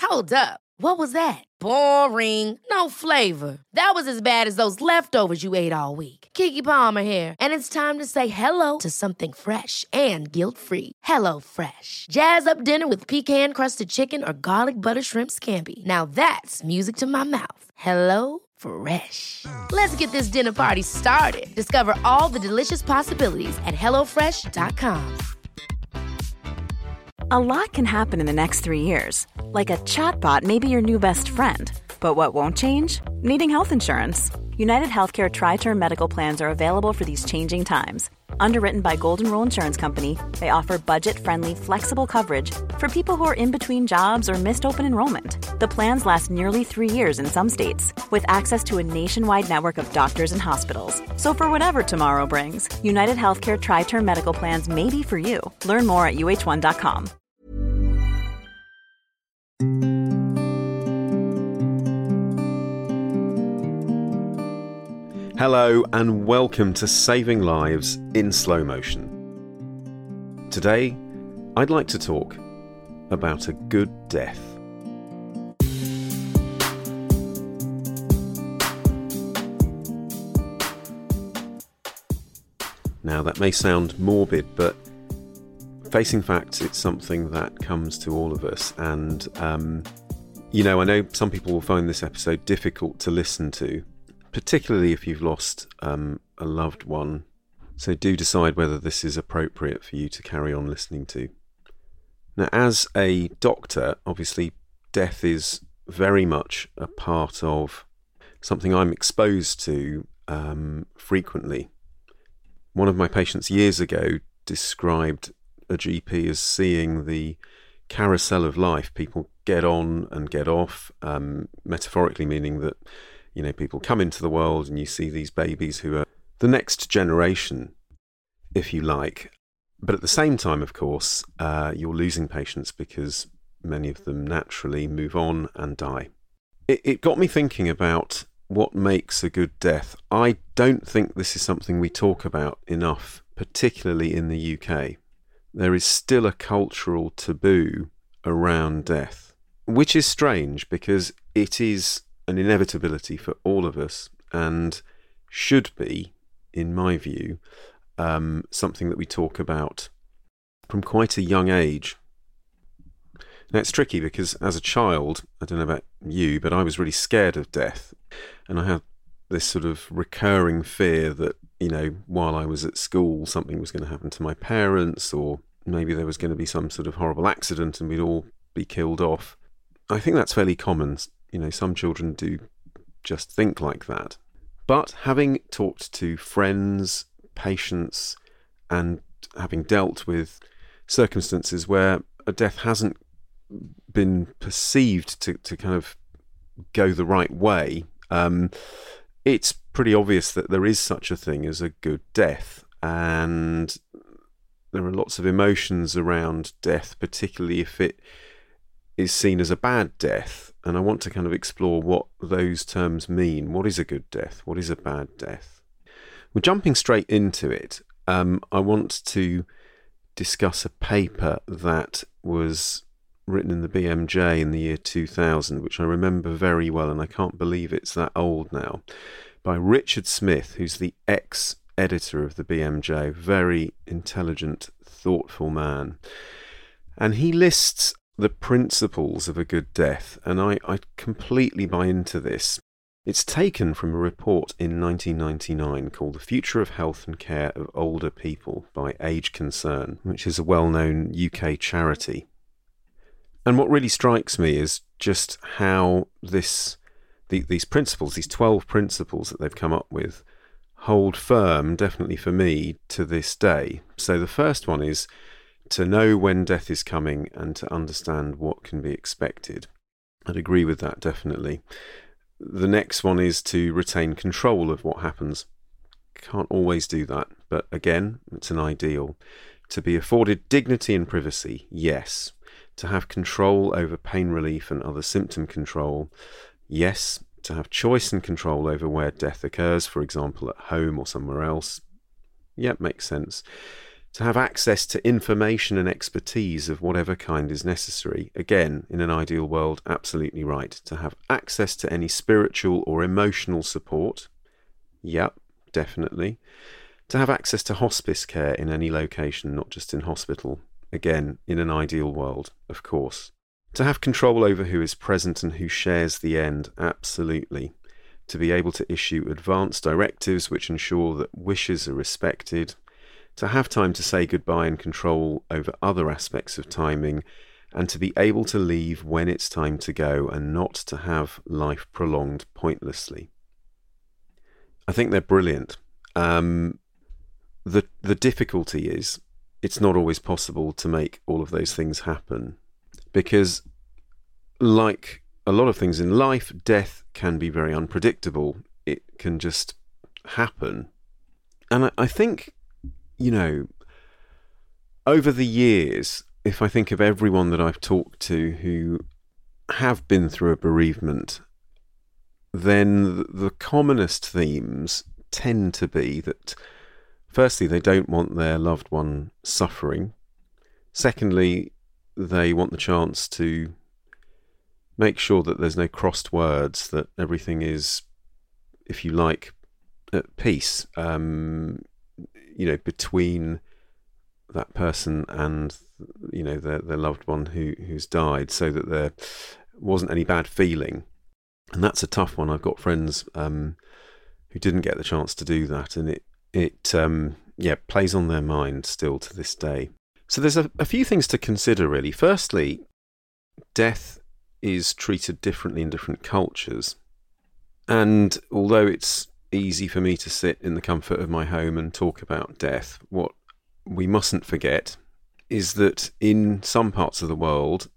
Hold up. What was that? Boring. No flavor. That was as bad as those leftovers you ate all week. Keke Palmer here, and it's time to say hello to something fresh and guilt-free. Hello Fresh. Jazz up dinner with pecan-crusted chicken or garlic butter shrimp scampi. Now that's music to my mouth. Hello Fresh. Let's get this dinner party started. Discover all the delicious possibilities at hellofresh.com. A lot can happen in the next 3 years. Like a chatbot may be your new best friend. But what won't change? Needing health insurance. United Healthcare Tri-Term Medical Plans are available for these changing times. Underwritten by Golden Rule Insurance Company, they offer budget-friendly, flexible coverage for people who are in between jobs or missed open enrollment. The plans last nearly 3 years in some states, with access to a nationwide network of doctors and hospitals. So for whatever tomorrow brings, United Healthcare Tri-Term Medical Plans may be for you. Learn more at uh1.com. Hello and welcome to Saving Lives in Slow Motion. Today, I'd like to talk about a good death. Now, that may sound morbid, but facing facts, it's something that comes to all of us. And, I know some people will find this episode difficult to listen to, particularly if you've lost a loved one. So do decide whether this is appropriate for you to carry on listening to. Now, as a doctor, obviously, death is very much a part of something I'm exposed to frequently. One of my patients years ago described a GP as seeing the carousel of life. People get on and get off, metaphorically meaning that people come into the world and you see these babies who are the next generation, if you like. But at the same time, of course, you're losing patients because many of them naturally move on and die. It got me thinking about what makes a good death. I don't think this is something we talk about enough, particularly in the UK. There is still a cultural taboo around death, which is strange because it is an inevitability for all of us and should be, in my view, something that we talk about from quite a young age. Now, it's tricky because as a child, I don't know about you, but I was really scared of death. And I had this sort of recurring fear that, while I was at school, something was going to happen to my parents, or maybe there was going to be some sort of horrible accident and we'd all be killed off. I think that's fairly common. Some children do just think like that. But having talked to friends, patients, and having dealt with circumstances where a death hasn't been perceived to kind of go the right way, it's pretty obvious that there is such a thing as a good death. And there are lots of emotions around death, particularly if it is seen as a bad death. And I want to kind of explore what those terms mean. What is a good death? What is a bad death? We're jumping straight into it. I want to discuss a paper that was written in the BMJ in the year 2000, which I remember very well, and I can't believe it's that old now, by Richard Smith, who's the ex-editor of the BMJ, very intelligent, thoughtful man. And he lists the principles of a good death, and I completely buy into this. It's taken from a report in 1999 called The Future of Health and Care of Older People by Age Concern, which is a well-known UK charity. And what really strikes me is just how these principles, these 12 principles that they've come up with, hold firm, definitely for me, to this day. So the first one is to know when death is coming and to understand what can be expected. I'd agree with that, definitely. The next one is to retain control of what happens. Can't always do that, but again, it's an ideal. To be afforded dignity and privacy, yes. To have control over pain relief and other symptom control, yes. To have choice and control over where death occurs, for example, at home or somewhere else, yep, makes sense. To have access to information and expertise of whatever kind is necessary. Again, in an ideal world, absolutely right. To have access to any spiritual or emotional support. Yep, definitely. To have access to hospice care in any location, not just in hospital. Again, in an ideal world, of course. To have control over who is present and who shares the end. Absolutely. To be able to issue advance directives which ensure that wishes are respected. To have time to say goodbye and control over other aspects of timing, and to be able to leave when it's time to go and not to have life prolonged pointlessly. I think they're brilliant. The difficulty is it's not always possible to make all of those things happen, because like a lot of things in life, death can be very unpredictable. It can just happen. And I think, you know, over the years, if I think of everyone that I've talked to who have been through a bereavement, then the commonest themes tend to be that, firstly, they don't want their loved one suffering. Secondly, they want the chance to make sure that there's no crossed words, that everything is, if you like, at peace. Between that person and, their loved one who's died, so that there wasn't any bad feeling. And that's a tough one. I've got friends who didn't get the chance to do that, and it plays on their mind still to this day. So there's a few things to consider, really. Firstly, death is treated differently in different cultures. And although it's easy for me to sit in the comfort of my home and talk about death, what we mustn't forget is that in some parts of the world,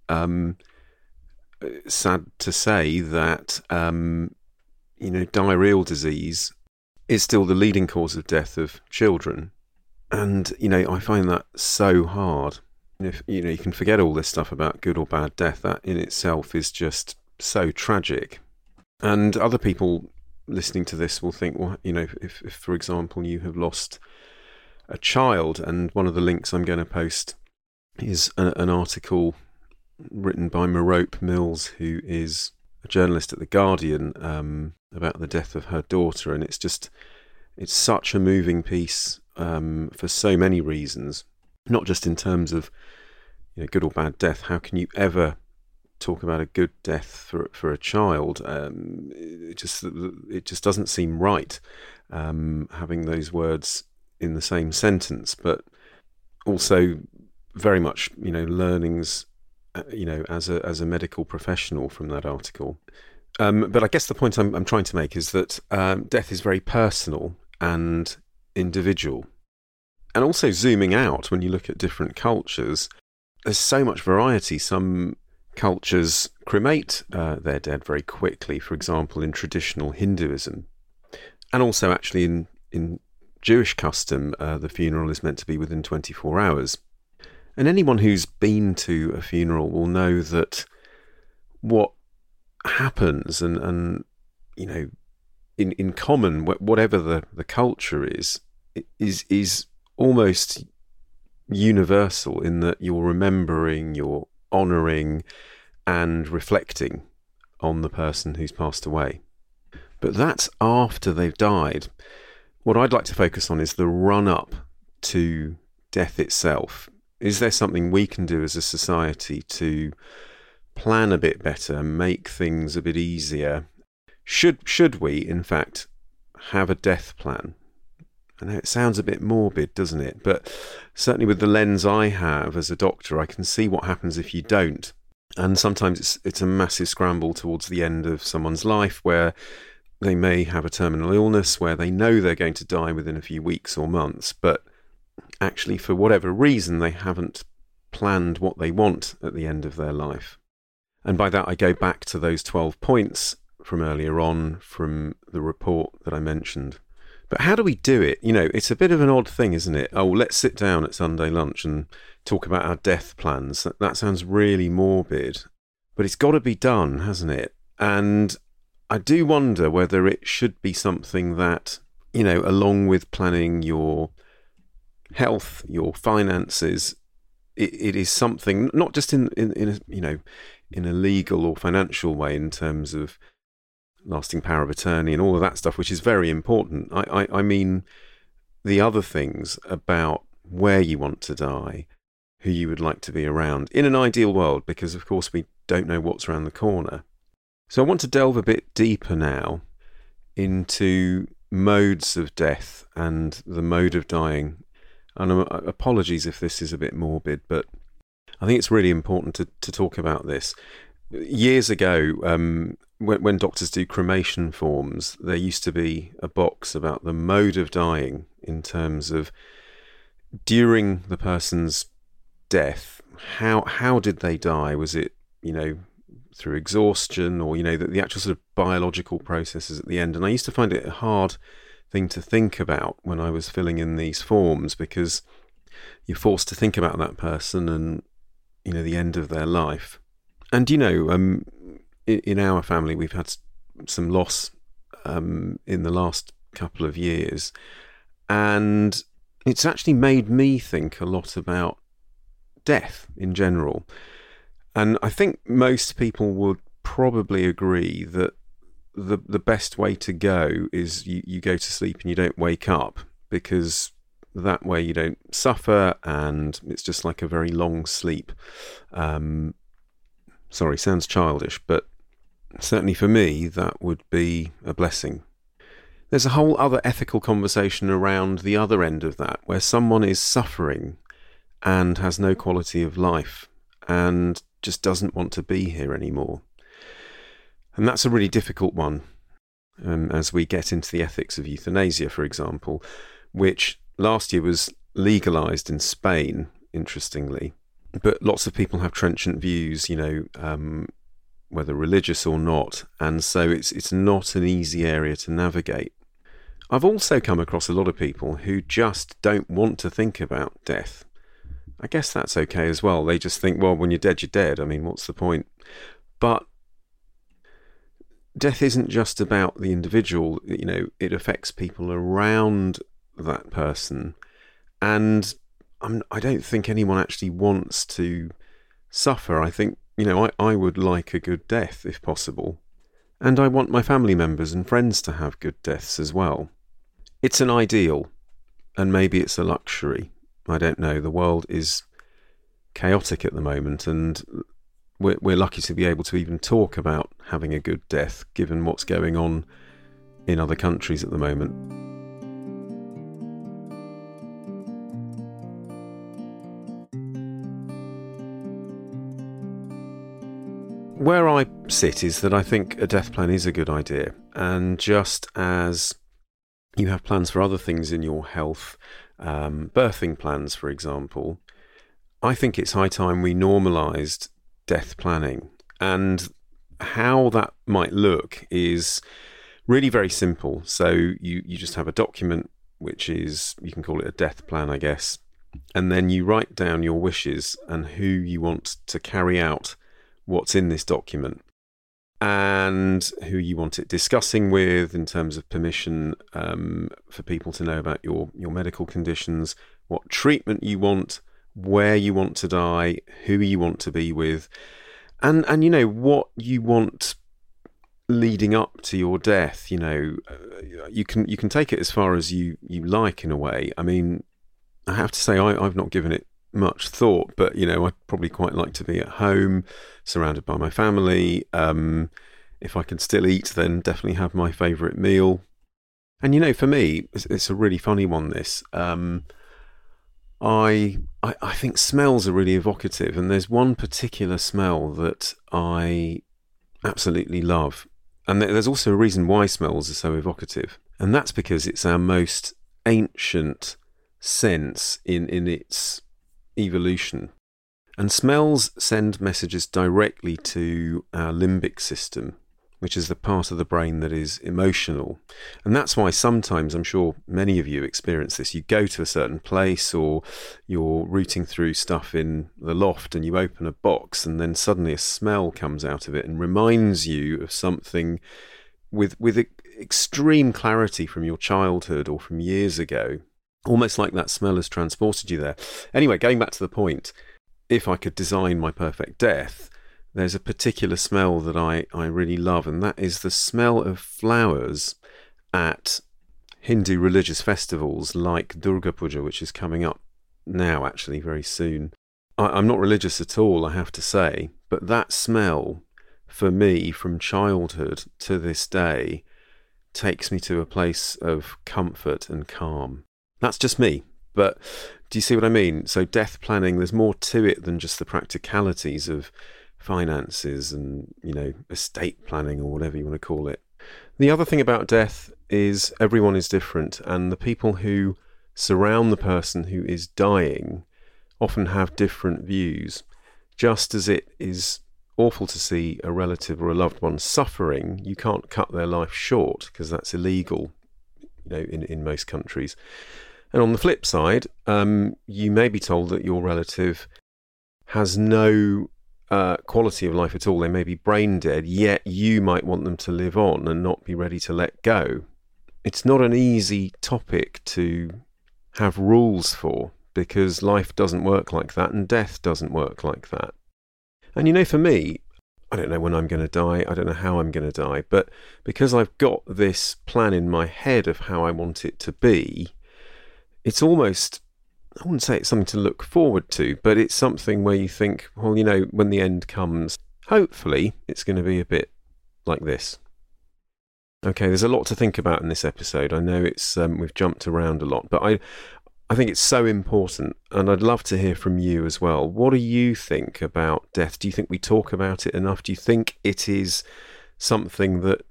sad to say that, diarrheal disease is still the leading cause of death of children. And, I find that so hard. If, you can forget all this stuff about good or bad death. That in itself is just so tragic. And other people listening to this will think, well, if for example, you have lost a child, and one of the links I'm going to post is an article written by Merope Mills, who is a journalist at The Guardian, about the death of her daughter. And it's such a moving piece for so many reasons, not just in terms of good or bad death. How can you ever talk about a good death for a child? It just doesn't seem right, having those words in the same sentence. But also very much learnings as a medical professional from that article. But I guess the point I'm trying to make is that death is very personal and individual. And also zooming out, when you look at different cultures, there's so much variety. Some cultures cremate their dead very quickly, for example, in traditional Hinduism. And also actually in Jewish custom, the funeral is meant to be within 24 hours. And anyone who's been to a funeral will know that what happens and in common, whatever the culture is almost universal, in that you're remembering, you're honouring and reflecting on the person who's passed away. But that's after they've died. What I'd like to focus on is the run-up to death itself. Is there something we can do as a society to plan a bit better, make things a bit easier? Should we, in fact, have a death plan? I know it sounds a bit morbid, doesn't it? But certainly with the lens I have as a doctor, I can see what happens if you don't. And sometimes it's a massive scramble towards the end of someone's life, where they may have a terminal illness, where they know they're going to die within a few weeks or months, but actually for whatever reason they haven't planned what they want at the end of their life. And by that I go back to those 12 points from earlier on, from the report that I mentioned. But how do we do it? It's a bit of an odd thing, isn't it? Oh, let's sit down at Sunday lunch and talk about our death plans. That sounds really morbid, but it's got to be done, hasn't it? And I do wonder whether it should be something that, along with planning your health, your finances, it is something not just in a legal or financial way in terms of lasting power of attorney and all of that stuff, which is very important. I mean the other things about where you want to die, who you would like to be around in an ideal world, because of course we don't know what's around the corner. So I want to delve a bit deeper now into modes of death and the mode of dying. And apologies if this is a bit morbid, but I think it's really important to talk about this. Years ago, when doctors do cremation forms, there used to be a box about the mode of dying in terms of during the person's death, how did they die? Was it, through exhaustion or, the actual sort of biological processes at the end? And I used to find it a hard thing to think about when I was filling in these forms, because you're forced to think about that person and, the end of their life. And, in our family, we've had some loss in the last couple of years. And it's actually made me think a lot about death in general. And I think most people would probably agree that the best way to go is you go to sleep and you don't wake up, because that way you don't suffer and it's just like a very long sleep. Sorry, sounds childish, but certainly for me that would be a blessing. There's a whole other ethical conversation around the other end of that, where someone is suffering and has no quality of life and just doesn't want to be here anymore. And that's a really difficult one, as we get into the ethics of euthanasia, for example, which last year was legalised in Spain, interestingly. But lots of people have trenchant views, whether religious or not, and so it's not an easy area to navigate. I've also come across a lot of people who just don't want to think about death. I guess that's okay as well. They just think, well, when you're dead, you're dead. I mean, what's the point? But death isn't just about the individual, it affects people around that person. And I don't think anyone actually wants to suffer. I think, I would like a good death if possible. And I want my family members and friends to have good deaths as well. It's an ideal, and maybe it's a luxury. I don't know. The world is chaotic at the moment, and we're lucky to be able to even talk about having a good death, given what's going on in other countries at the moment. Where I sit is that I think a death plan is a good idea, and just as you have plans for other things in your health, birthing plans, for example, I think it's high time we normalised death planning. And how that might look is really very simple. So you just have a document, which is, you can call it a death plan, I guess, and then you write down your wishes and who you want to carry out what's in this document, and who you want it discussing with in terms of permission, for people to know about your medical conditions, what treatment you want, where you want to die, who you want to be with, and what you want leading up to your death. You can take it as far as you like, in a way. I mean, I have to say I've not given it much thought, but I'd probably quite like to be at home, surrounded by my family. If I can still eat, then definitely have my favourite meal. And for me, it's a really funny one, this. I think smells are really evocative, and there's one particular smell that I absolutely love. And there's also a reason why smells are so evocative, and that's because it's our most ancient sense in its evolution. And smells send messages directly to our limbic system, which is the part of the brain that is emotional. And that's why sometimes, I'm sure many of you experience this, you go to a certain place, or you're rooting through stuff in the loft and you open a box, and then suddenly a smell comes out of it and reminds you of something with extreme clarity from your childhood or from years ago. Almost like that smell has transported you there. Anyway, going back to the point, if I could design my perfect death, there's a particular smell that I really love, and that is the smell of flowers at Hindu religious festivals like Durga Puja, which is coming up now, actually, very soon. I'm not religious at all, I have to say, but that smell, for me, from childhood to this day, takes me to a place of comfort and calm. That's just me, but do you see what I mean? So death planning, there's more to it than just the practicalities of finances and, estate planning or whatever you want to call it. The other thing about death is everyone is different, and the people who surround the person who is dying often have different views. Just as it is awful to see a relative or a loved one suffering, you can't cut their life short because that's illegal, in most countries. And on the flip side, you may be told that your relative has no quality of life at all. They may be brain dead, yet you might want them to live on and not be ready to let go. It's not an easy topic to have rules for, because life doesn't work like that and death doesn't work like that. And for me, I don't know when I'm going to die, I don't know how I'm going to die, but because I've got this plan in my head of how I want it to be, it's almost, I wouldn't say it's something to look forward to, but it's something where you think, well, when the end comes, hopefully it's going to be a bit like this. Okay, there's a lot to think about in this episode. I know it's we've jumped around a lot, but I think it's so important, and I'd love to hear from you as well. What do you think about death? Do you think we talk about it enough? Do you think it is something that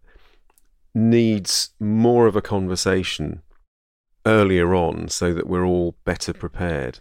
needs more of a conversation earlier on so that we're all better prepared?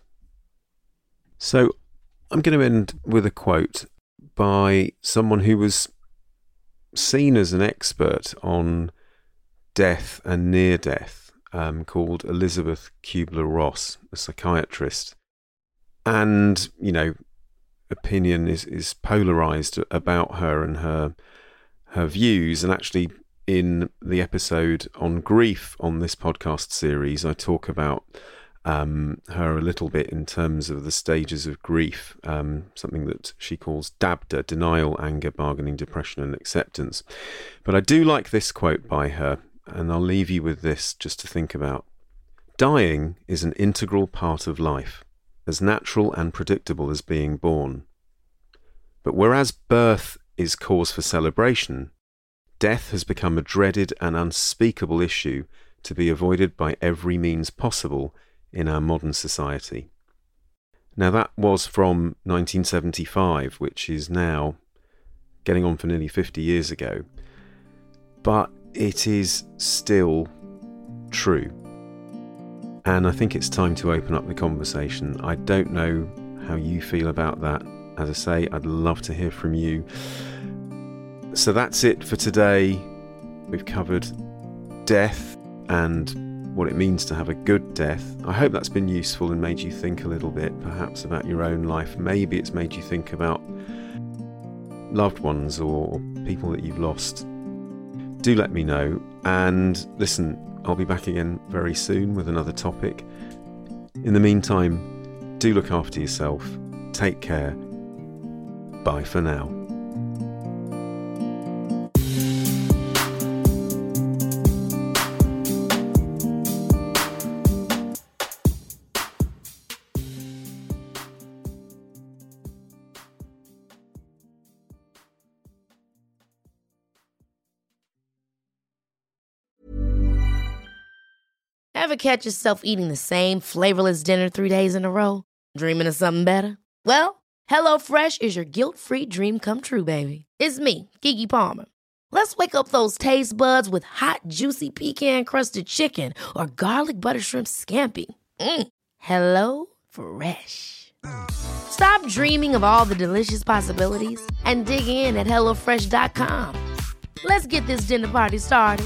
So I'm going to end with a quote by someone who was seen as an expert on death and near death, called Elizabeth Kubler-Ross, a psychiatrist. And, opinion is polarized about her and her views. And actually, in the episode on grief on this podcast series, I talk about her a little bit in terms of the stages of grief, something that she calls DABDA, denial, anger, bargaining, depression and acceptance. But I do like this quote by her, and I'll leave you with this just to think about. Dying is an integral part of life, as natural and predictable as being born. But whereas birth is cause for celebration, death has become a dreaded and unspeakable issue to be avoided by every means possible in our modern society. Now that was from 1975, which is now getting on for nearly 50 years ago, but it is still true. And I think it's time to open up the conversation. I don't know how you feel about that. As I say, I'd love to hear from you. So that's it for today. We've covered death and what it means to have a good death. I hope that's been useful and made you think a little bit, perhaps about your own life. Maybe it's made you think about loved ones or people that you've lost. Do let me know. And listen, I'll be back again very soon with another topic. In the meantime, do look after yourself. Take care. Bye for now. Ever catch yourself eating the same flavorless dinner 3 days in a row? Dreaming of something better? Well, HelloFresh is your guilt-free dream come true, baby. It's me, Keke Palmer. Let's wake up those taste buds with hot, juicy pecan-crusted chicken or garlic butter shrimp scampi. Hello Fresh. Stop dreaming of all the delicious possibilities and dig in at HelloFresh.com. Let's get this dinner party started.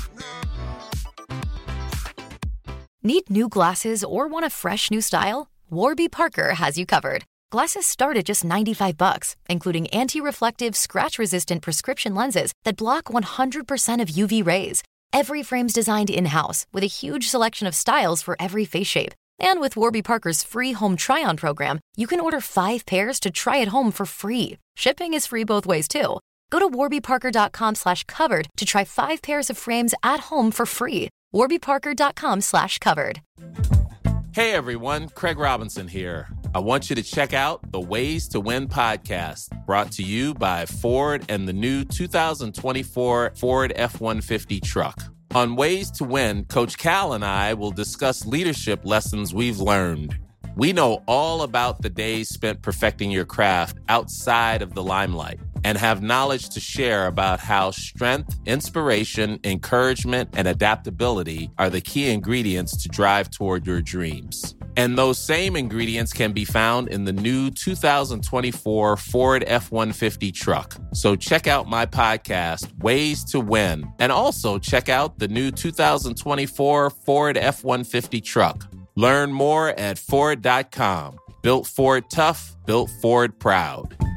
Need new glasses or want a fresh new style? Warby Parker has you covered. Glasses start at just $95, including anti-reflective, scratch-resistant prescription lenses that block 100% of UV rays. Every frame's designed in-house with a huge selection of styles for every face shape. And with Warby Parker's free home try-on program, you can order 5 pairs to try at home for free. Shipping is free both ways, too. Go to warbyparker.com/covered to try 5 pairs of frames at home for free. warbyparker.com/covered. Hey everyone, Craig Robinson here. I want you to check out the Ways to Win podcast, brought to you by Ford and the new 2024 Ford F-150 truck. On Ways to Win, Coach Cal and I will discuss leadership lessons we've learned. We know all about the days spent perfecting your craft outside of the limelight and have knowledge to share about how strength, inspiration, encouragement, and adaptability are the key ingredients to drive toward your dreams. And those same ingredients can be found in the new 2024 Ford F-150 truck. So check out my podcast, Ways to Win, and also check out the new 2024 Ford F-150 truck. Learn more at Ford.com. Built Ford tough, built Ford proud.